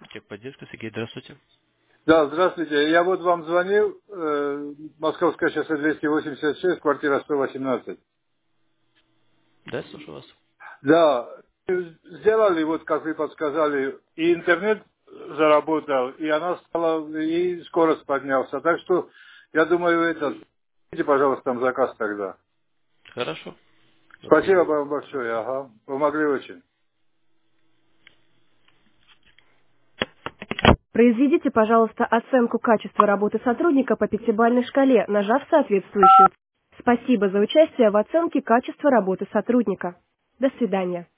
Техподдержка, Сергей, здравствуйте. Да, здравствуйте. Я вот вам звонил, Московское шоссе 286, квартира 118. Да, слушаю вас. Да, сделали, вот как вы подсказали, и интернет заработал, и она стала, и скорость поднялся. Так что, я думаю, идите, пожалуйста, там заказ тогда. Хорошо. Добрый Спасибо день. вам большое, ага, помогли очень. Произведите, пожалуйста, оценку качества работы сотрудника по пятибалльной шкале, нажав соответствующую. Спасибо за участие в оценке качества работы сотрудника. До свидания.